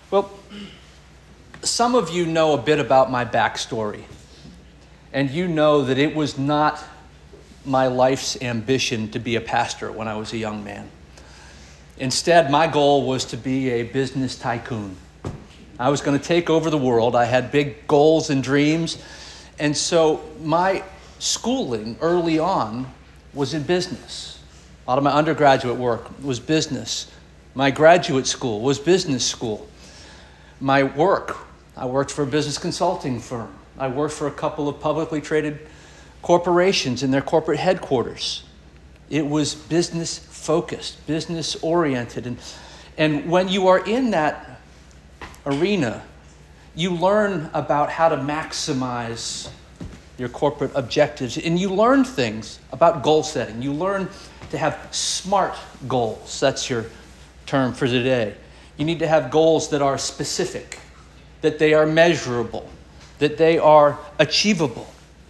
Well, some of you know a bit about my backstory, and you know that it was not my life's ambition to be a pastor when I was a young man. Instead, my goal was to be a business tycoon. I was going to take over the world. I had big goals and dreams, and so my schooling early on was in business. A lot of my undergraduate work was business. My graduate school was business school. My work, I worked for a business consulting firm. I worked for a couple of publicly traded corporations in their corporate headquarters. It was business focused, business oriented. And when you are in that arena, you learn about how to maximize your corporate objectives. And you learn things about goal setting. You learn to have SMART goals. That's your term for today. You need to have goals that are specific, that they are measurable, that they are achievable.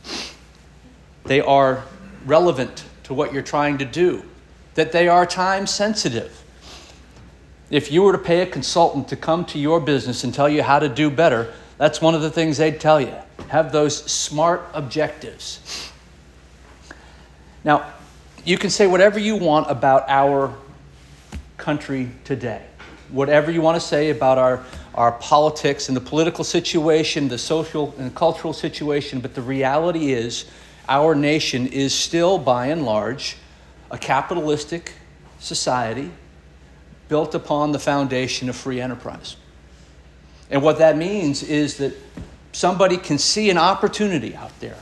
They are relevant to what you're trying to do, that they are time sensitive. If you were to pay a consultant to come to your business and tell you how to do better, that's one of the things they'd tell you. Have those SMART objectives. Now, you can say whatever you want about our country today. Whatever you want to say about our politics and the political situation, the social and cultural situation, but the reality is our nation is still, by and large, a capitalistic society built upon the foundation of free enterprise. And what that means is that somebody can see an opportunity out there,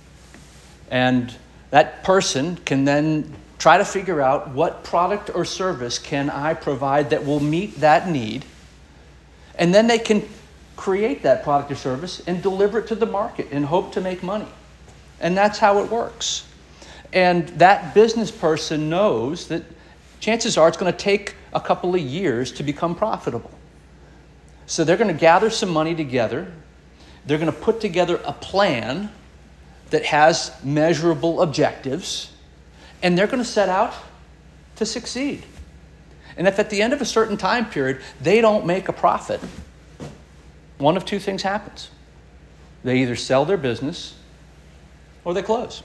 and that person can then try to figure out what product or service can I provide that will meet that need. And then they can create that product or service and deliver it to the market and hope to make money. And that's how it works. And that business person knows that chances are it's going to take a couple of years to become profitable. So they're going to gather some money together. They're going to put together a plan that has measurable objectives. And they're going to set out to succeed. And if at the end of a certain time period, they don't make a profit, one of two things happens. They either sell their business or they close.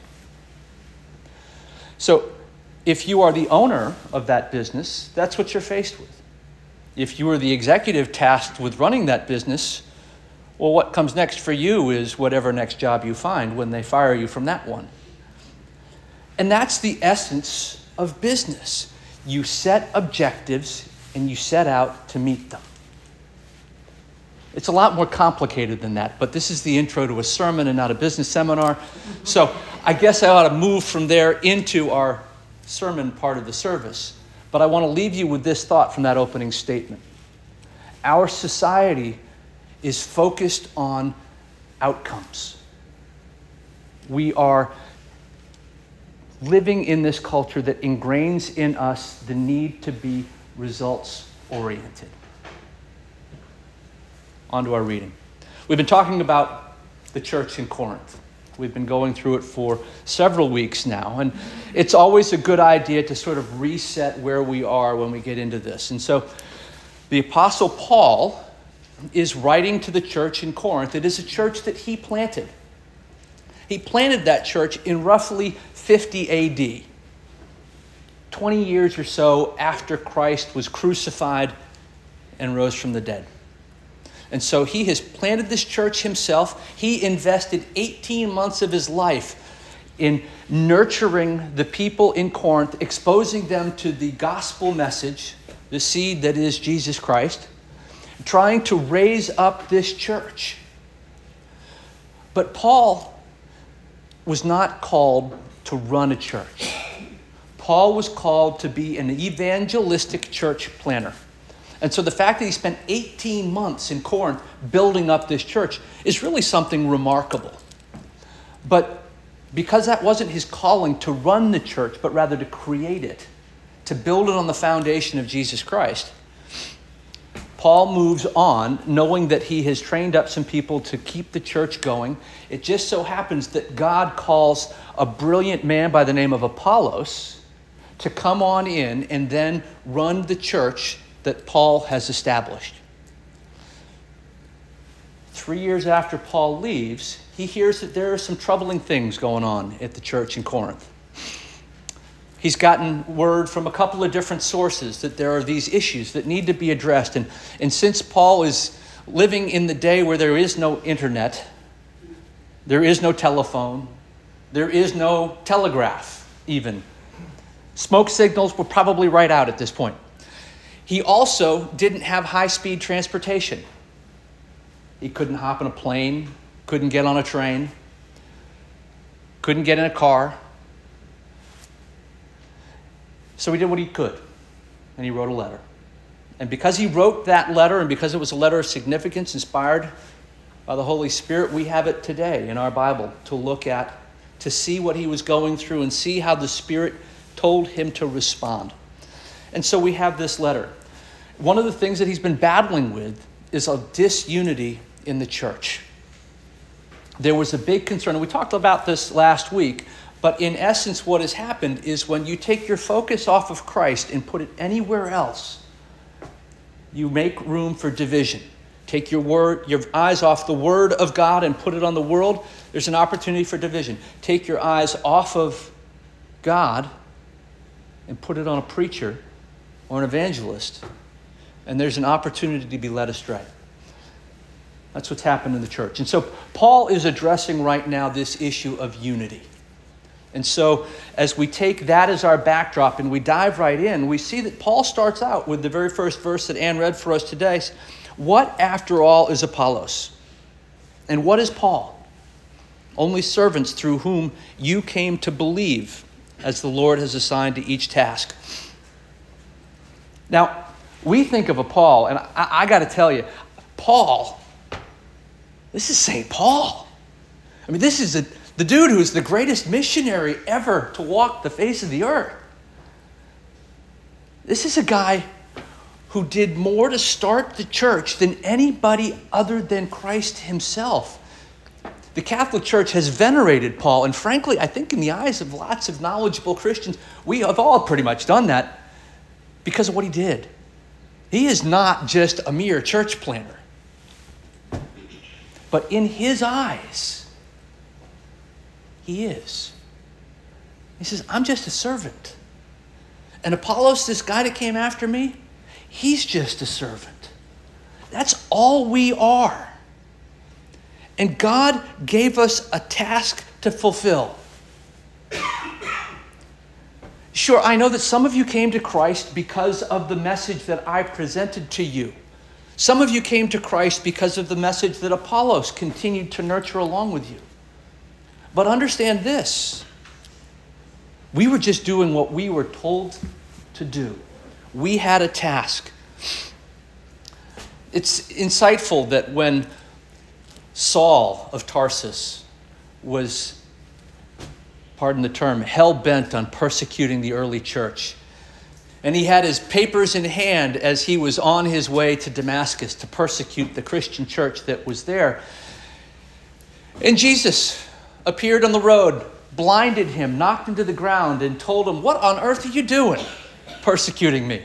So if you are the owner of that business, that's what you're faced with. If you are the executive tasked with running that business, well, what comes next for you is whatever next job you find when they fire you from that one. And that's the essence of business. You set objectives and you set out to meet them. It's a lot more complicated than that, but this is the intro to a sermon and not a business seminar. So I guess I ought to move from there into our sermon part of the service. But I want to leave you with this thought from that opening statement. Our society is focused on outcomes. We are living in this culture that ingrains in us the need to be results-oriented. On to our reading. We've been talking about the church in Corinth. We've been going through it for several weeks now, and it's always a good idea to sort of reset where we are when we get into this. And so the Apostle Paul is writing to the church in Corinth. It is a church that he planted. He planted that church in roughly 50 AD, 20 years or so after Christ was crucified and rose from the dead. And so he has planted this church himself. He invested 18 months of his life in nurturing the people in Corinth, exposing them to the gospel message, the seed that is Jesus Christ, trying to raise up this church. But Paul was not called to run a church. Paul was called to be an evangelistic church planner. And so the fact that he spent 18 months in Corinth building up this church is really something remarkable. But because that wasn't his calling to run the church, but rather to create it, to build it on the foundation of Jesus Christ, Paul moves on knowing that he has trained up some people to keep the church going. It just so happens that God calls a brilliant man by the name of Apollos to come on in and then run the church that Paul has established. 3 years after Paul leaves, he hears that there are some troubling things going on at the church in Corinth. He's gotten word from a couple of different sources that there are these issues that need to be addressed. And since Paul is living in the day where there is no internet, there is no telephone, there is no telegraph even. Smoke signals were probably right out at this point. He also didn't have high-speed transportation. He couldn't hop in a plane, couldn't get on a train, couldn't get in a car. So he did what he could, and he wrote a letter. And because he wrote that letter, and because it was a letter of significance inspired by the Holy Spirit, we have it today in our Bible to look at, to see what he was going through and see how the Spirit told him to respond. And so we have this letter. One of the things that he's been battling with is a disunity in the church. There was a big concern, and we talked about this last week, but in essence what has happened is when you take your focus off of Christ and put it anywhere else, you make room for division. Take your eyes off the Word of God and put it on the world, there's an opportunity for division. Take your eyes off of God and put it on a preacher or an evangelist, and there's an opportunity to be led astray. That's what's happened in the church. And so Paul is addressing right now this issue of unity. And so as we take that as our backdrop and we dive right in, we see that Paul starts out with the very first verse that Ann read for us today. What, after all, is Apollos? And what is Paul? Only servants through whom you came to believe, as the Lord has assigned to each task. Now, we think of a Paul, and I got to tell you, Paul, this is St. Paul. I mean, this is the dude who's the greatest missionary ever to walk the face of the earth. This is a guy who did more to start the church than anybody other than Christ himself. The Catholic Church has venerated Paul, and frankly, I think in the eyes of lots of knowledgeable Christians, we have all pretty much done that because of what he did. He is not just a mere church planter. But in his eyes, he is. He says, I'm just a servant. And Apollos, this guy that came after me, he's just a servant. That's all we are. And God gave us a task to fulfill. Sure, I know that some of you came to Christ because of the message that I presented to you. Some of you came to Christ because of the message that Apollos continued to nurture along with you. But understand this. We were just doing what we were told to do. We had a task. It's insightful that when Saul of Tarsus was, pardon the term, hell-bent on persecuting the early church, and he had his papers in hand as he was on his way to Damascus to persecute the Christian church that was there. And Jesus appeared on the road, blinded him, knocked him to the ground, and told him, "What on earth are you doing persecuting me?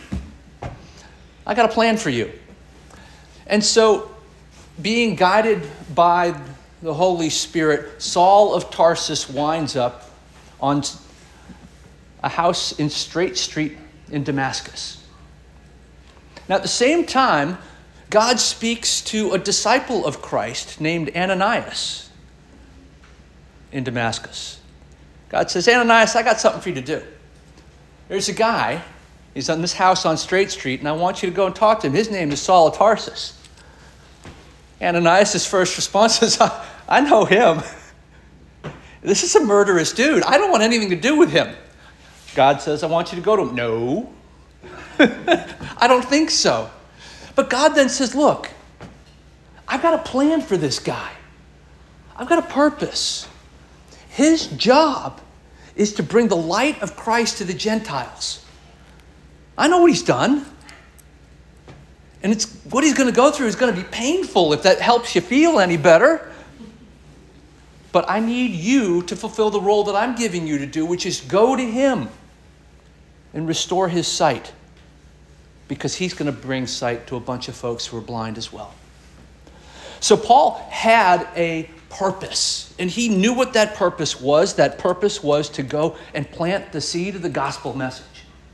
I got a plan for you." And so, being guided by the Holy Spirit, Saul of Tarsus winds up on a house in Straight Street in Damascus. Now, at the same time, God speaks to a disciple of Christ named Ananias in Damascus. God says, "Ananias, I got something for you to do. There's a guy, he's on this house on Straight Street, and I want you to go and talk to him. His name is Saul of Tarsus." Ananias' first response is, I know him. This is a murderous dude. I don't want anything to do with him. God says, "I want you to go to him." No. I don't think so. But God then says, "Look, I've got a plan for this guy. I've got a purpose. His job is to bring the light of Christ to the Gentiles. I know what he's done. And what he's going to go through is going to be painful, if that helps you feel any better. But I need you to fulfill the role that I'm giving you to do, which is go to him and restore his sight. Because he's going to bring sight to a bunch of folks who are blind as well." So Paul had a purpose, and he knew what that purpose was. That purpose was to go and plant the seed of the gospel message.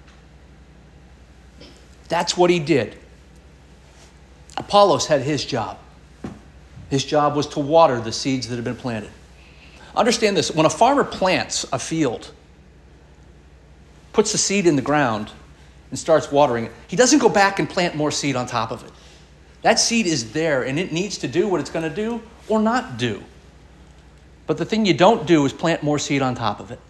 That's what he did. Apollos had his job. His job was to water the seeds that had been planted. Understand this, when a farmer plants a field, puts the seed in the ground and starts watering it, he doesn't go back and plant more seed on top of it. That seed is there, and it needs to do what it's going to do or not do. But the thing you don't do is plant more seed on top of it.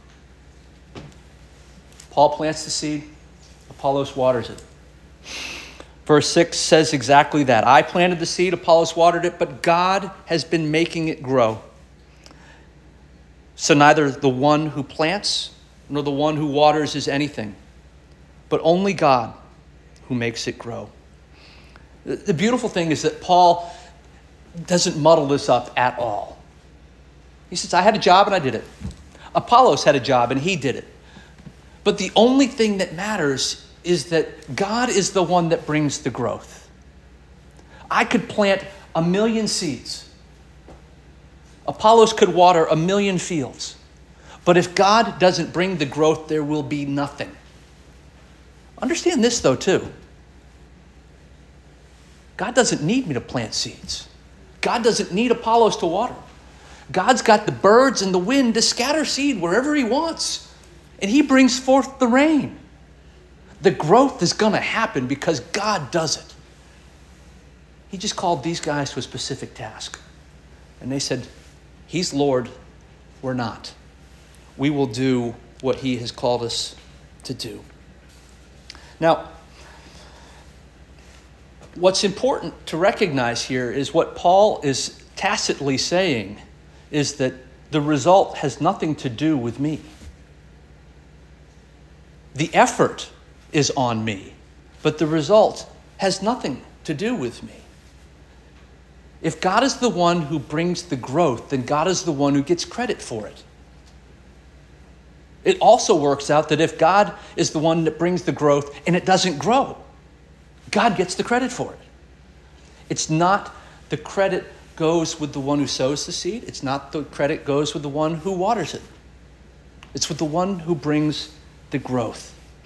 Paul plants the seed, Apollos waters it. Verse 6 says exactly that. I planted the seed, Apollos watered it, but God has been making it grow. So neither the one who plants nor the one who waters is anything, but only God who makes it grow. The beautiful thing is that Paul doesn't muddle this up at all. He says, I had a job and I did it. Apollos had a job and he did it. But the only thing that matters is that God is the one that brings the growth. I could plant 1,000,000 seeds. Apollos could water 1,000,000 fields. But if God doesn't bring the growth, there will be nothing. Understand this, though, too. God doesn't need me to plant seeds. God doesn't need Apollos to water. God's got the birds and the wind to scatter seed wherever he wants. And he brings forth the rain. The growth is going to happen because God does it. He just called these guys to a specific task. And they said, he's Lord, we're not. We will do what he has called us to do. Now, what's important to recognize here is what Paul is tacitly saying is that the result has nothing to do with me. The effort is on me, but the result has nothing to do with me. If God is the one who brings the growth, then God is the one who gets credit for it. It also works out that if God is the one that brings the growth and it doesn't grow, God gets the credit for it. It's not the credit goes with the one who sows the seed. It's not the credit goes with the one who waters it. It's with the one who brings the growth.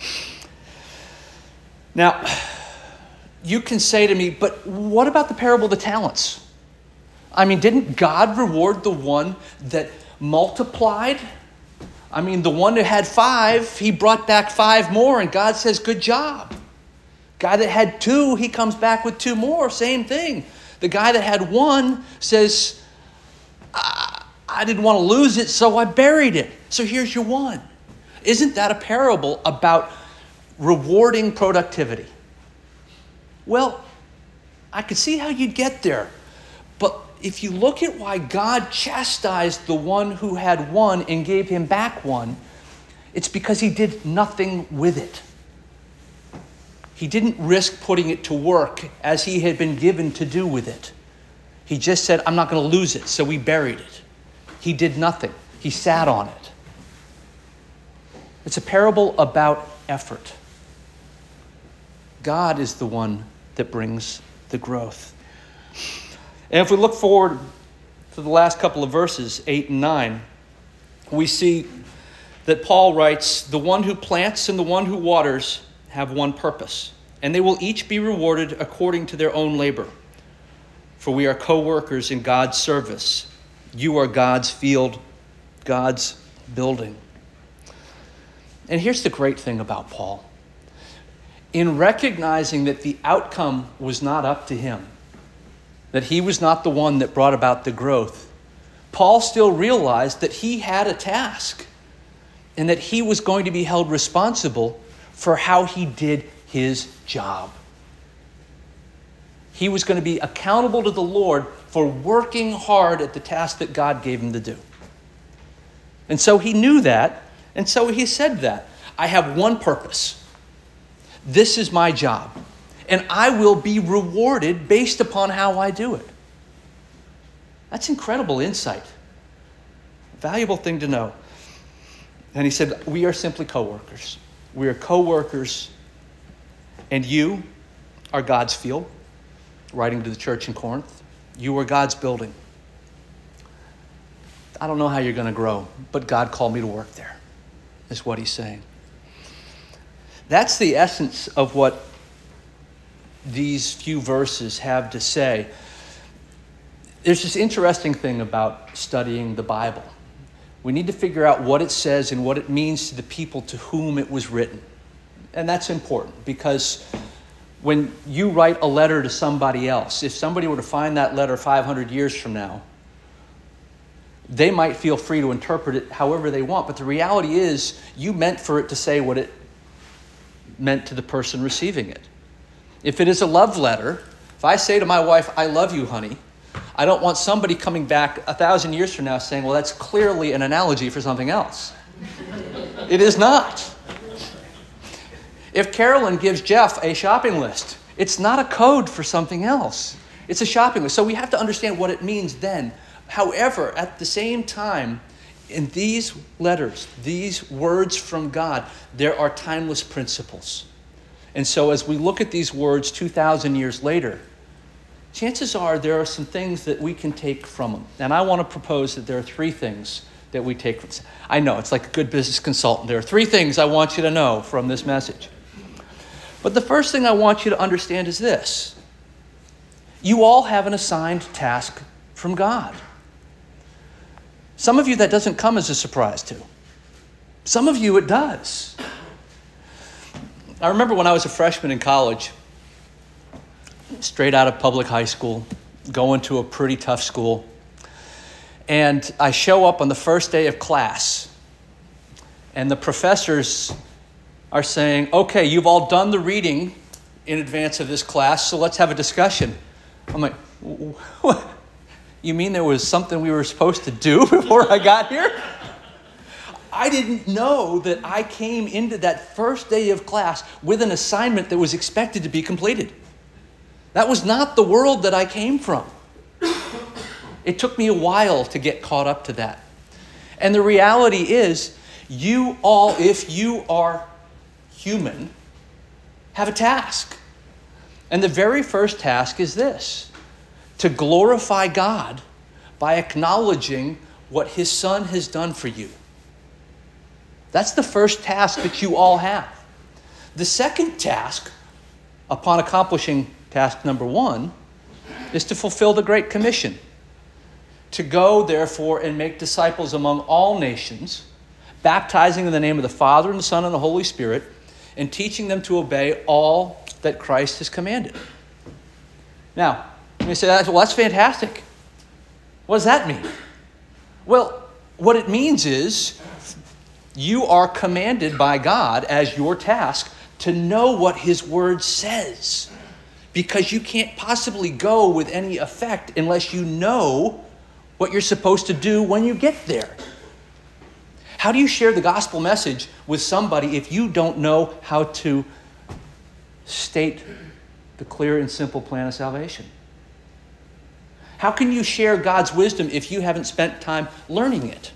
Now, you can say to me, but what about the parable of the talents? I mean, didn't God reward the one that multiplied? I mean, the one that had 5, he brought back 5 more, and God says, good job. Guy that had 2, he comes back with 2 more, same thing. The guy that had 1 says, I didn't want to lose it, so I buried it. So here's your 1. Isn't that a parable about rewarding productivity? Well, I could see how you'd get there. But if you look at why God chastised the one who had 1 and gave him back 1, it's because he did nothing with it. He didn't risk putting it to work as he had been given to do with it. He just said, I'm not going to lose it, so we buried it. He did nothing. He sat on it. It's a parable about effort. God is the one that brings the growth. And if we look forward to the last couple of verses, 8 and 9, we see that Paul writes, the one who plants and the one who waters have one purpose, and they will each be rewarded according to their own labor. For we are co-workers in God's service. You are God's field, God's building. And here's the great thing about Paul. In recognizing that the outcome was not up to him, that he was not the one that brought about the growth, Paul still realized that he had a task and that he was going to be held responsible for how he did his job. He was going to be accountable to the Lord for working hard at the task that God gave him to do. And so he knew that, and so he said that. I have one purpose. This is my job, and I will be rewarded based upon how I do it. That's incredible insight. Valuable thing to know. And he said, we are simply co-workers. We are co-workers, and you are God's field, writing to the church in Corinth. You are God's building. I don't know how you're going to grow, but God called me to work there, is what he's saying. That's the essence of what these few verses have to say. There's this interesting thing about studying the Bible. We need to figure out what it says and what it means to the people to whom it was written. And that's important because when you write a letter to somebody else, if somebody were to find that letter 500 years from now, they might feel free to interpret it however they want. But the reality is you meant for it to say what it meant to the person receiving it. If it is a love letter, if I say to my wife, I love you, honey, I don't want somebody coming back 1,000 years from now saying, well, that's clearly an analogy for something else. It is not. If Carolyn gives Jeff a shopping list, it's not a code for something else. It's a shopping list. So we have to understand what it means then. However, at the same time, in these letters, these words from God, there are timeless principles. And so as we look at these words 2,000 years later, chances are there are some things that we can take from them. And I want to propose that there are 3 things that we take from. I know, it's like a good business consultant. There are 3 things I want you to know from this message. But the first thing I want you to understand is this. You all have an assigned task from God. Some of you that doesn't come as a surprise to. Some of you it does. I remember when I was a freshman in college, straight out of public high school, going to a pretty tough school. And I show up on the first day of class, and the professors are saying, okay, you've all done the reading in advance of this class, so let's have a discussion. I'm like, what? You mean there was something we were supposed to do before I got here? I didn't know that I came into that first day of class with an assignment that was expected to be completed. That was not the world that I came from. It took me a while to get caught up to that. And the reality is, you all, if you are human, have a task. And the very first task is this: to glorify God by acknowledging what his Son has done for you. That's the first task that you all have. The second task, upon accomplishing task number 1, is to fulfill the Great Commission. To go, therefore, and make disciples among all nations, baptizing in the name of the Father and the Son and the Holy Spirit, and teaching them to obey all that Christ has commanded. Now, you may say, well, that's fantastic. What does that mean? Well, what it means is you are commanded by God as your task to know what his word says, because you can't possibly go with any effect unless you know what you're supposed to do when you get there. How do you share the gospel message with somebody if you don't know how to state the clear and simple plan of salvation? How can you share God's wisdom if you haven't spent time learning it?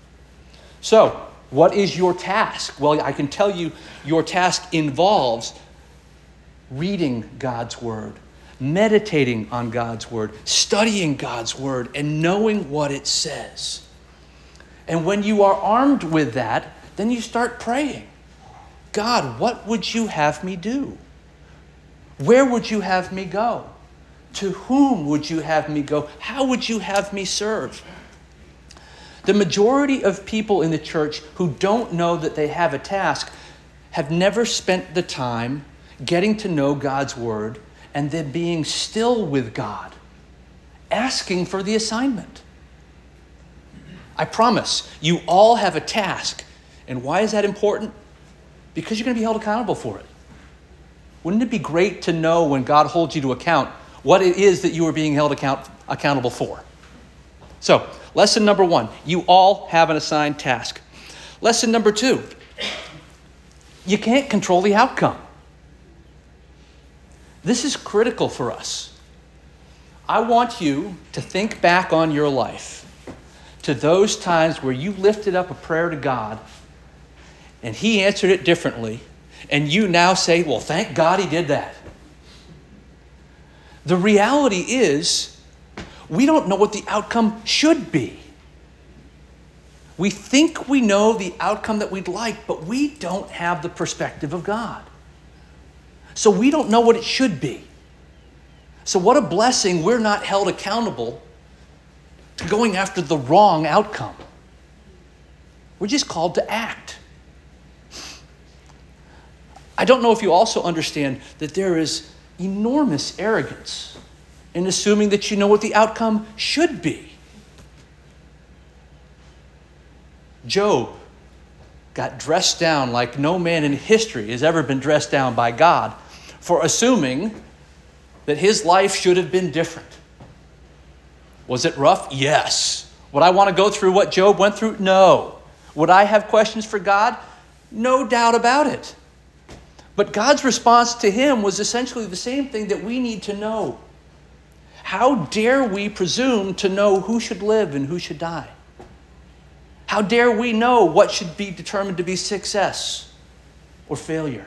So, what is your task? Well, I can tell you your task involves reading God's word, meditating on God's word, studying God's word, and knowing what it says. And when you are armed with that, then you start praying. God, what would you have me do? Where would you have me go? To whom would you have me go? How would you have me serve? The majority of people in the church who don't know that they have a task have never spent the time getting to know God's word and then being still with God, asking for the assignment. I promise, you all have a task. And why is that important? Because you're going to be held accountable for it. Wouldn't it be great to know when God holds you to account what it is that you are being held accountable for? So, lesson number 1, you all have an assigned task. Lesson number 2, you can't control the outcome. This is critical for us. I want you to think back on your life to those times where you lifted up a prayer to God and he answered it differently, and you now say, well, thank God he did that. The reality is, We don't know what the outcome should be. We think we know the outcome that we'd like, but we don't have the perspective of God. So we don't know what it should be. So what a blessing we're not held accountable to going after the wrong outcome. We're just called to act. I don't know if you also understand that there is enormous arrogance in assuming that you know what the outcome should be. Job got dressed down like no man in history has ever been dressed down by God for assuming that his life should have been different. Was it rough? Yes. Would I want to go through what Job went through? No. Would I have questions for God? No doubt about it. But God's response to him was essentially the same thing that we need to know. How dare we presume to know who should live and who should die? How dare we know what should be determined to be success or failure?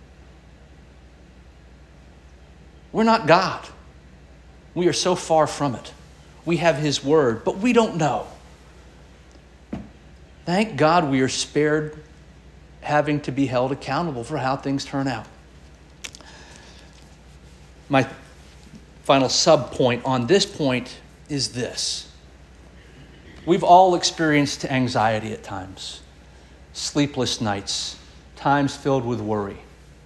We're not God. We are so far from it. We have his word, but we don't know. Thank God we are spared having to be held accountable for how things turn out. My final sub-point on this point is this. We've all experienced anxiety at times, sleepless nights, times filled with worry.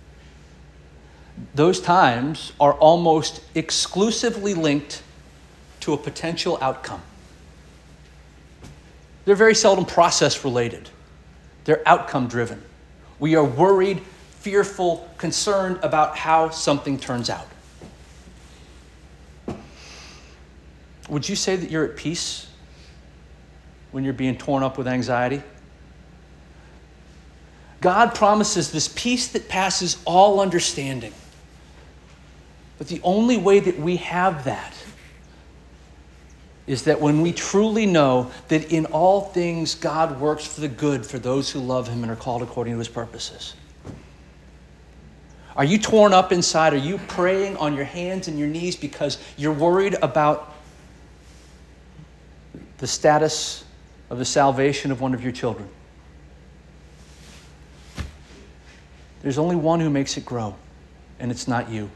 Those times are almost exclusively linked to a potential outcome. They're very seldom process related. They're outcome driven. We are worried, fearful, concerned about how something turns out. Would you say that you're at peace when you're being torn up with anxiety? God promises this peace that passes all understanding. But the only way that we have that is that when we truly know that in all things God works for the good for those who love him and are called according to his purposes. Are you torn up inside? Are you praying on your hands and your knees because you're worried about the status of the salvation of one of your children? There's only one who makes it grow, and it's not you.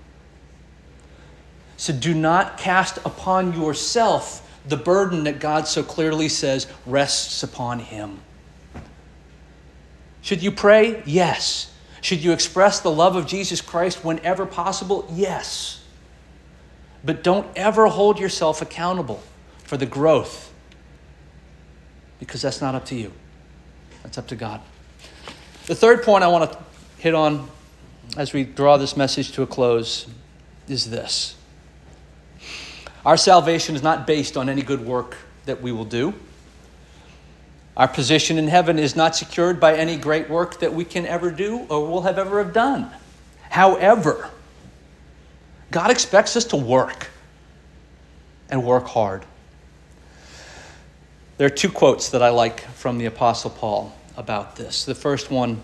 So do not cast upon yourself the burden that God so clearly says rests upon him. Should you pray? Yes. Should you express the love of Jesus Christ whenever possible? Yes. But don't ever hold yourself accountable for the growth, because that's not up to you. That's up to God. The third point I want to hit on as we draw this message to a close is this. Our salvation is not based on any good work that we will do. Our position in heaven is not secured by any great work that we can ever do or will have ever have done. However, God expects us to work and work hard. There are two quotes that I like from the Apostle Paul about this. The first one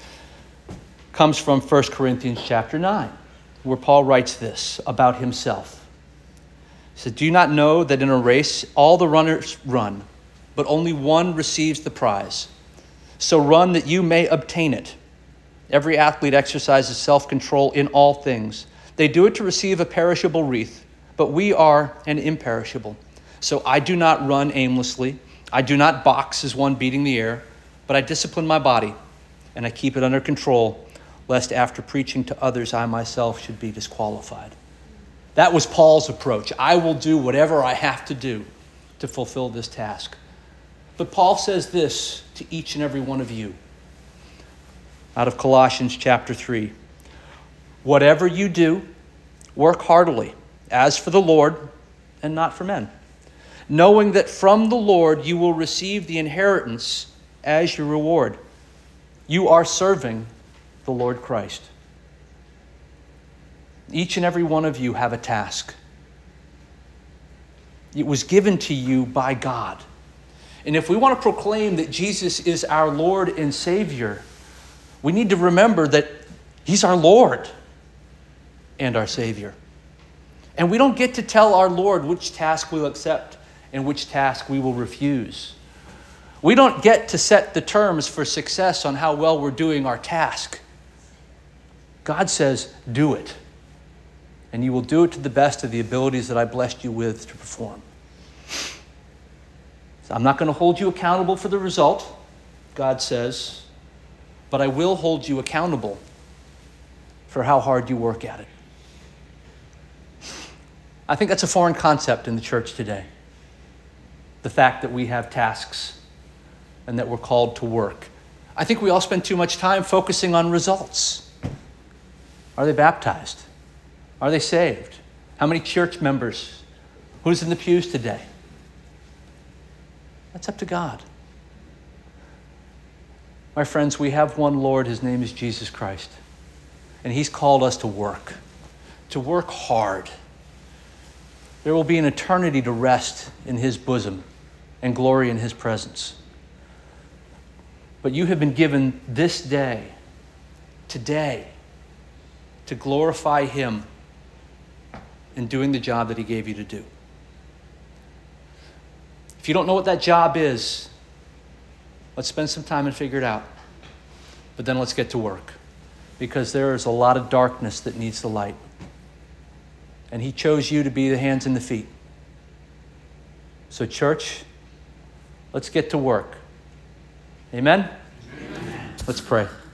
comes from 1 Corinthians chapter 9, where Paul writes this about himself. He said, "Do you not know that in a race all the runners run, but only one receives the prize? So run that you may obtain it. Every athlete exercises self-control in all things. They do it to receive a perishable wreath, but we are an imperishable. So I do not run aimlessly. I do not box as one beating the air, but I discipline my body, and I keep it under control, lest after preaching to others, I myself should be disqualified." That was Paul's approach. I will do whatever I have to do to fulfill this task. But Paul says this to each and every one of you out of Colossians chapter 3. "Whatever you do, work heartily, as for the Lord and not for men, knowing that from the Lord you will receive the inheritance as your reward. You are serving the Lord Christ." Each and every one of you have a task. It was given to you by God. And if we want to proclaim that Jesus is our Lord and Savior, we need to remember that he's our Lord and our Savior. And we don't get to tell our Lord which task we'll accept and which task we will refuse. We don't get to set the terms for success on how well we're doing our task. God says, do it. And you will do it to the best of the abilities that I blessed you with to perform. So I'm not going to hold you accountable for the result, God says, but I will hold you accountable for how hard you work at it. I think that's a foreign concept in the church today. The fact that we have tasks and that we're called to work. I think we all spend too much time focusing on results. Are they baptized? Are they saved? How many church members? Who's in the pews today? That's up to God. My friends, we have one Lord. His name is Jesus Christ. And he's called us to work hard. There will be an eternity to rest in his bosom and glory in his presence. But you have been given this day, today, to glorify him in doing the job that he gave you to do. If you don't know what that job is, let's spend some time and figure it out. But then let's get to work. Because there is a lot of darkness that needs the light. And he chose you to be the hands and the feet. So church, let's get to work. Amen? Amen. Let's pray.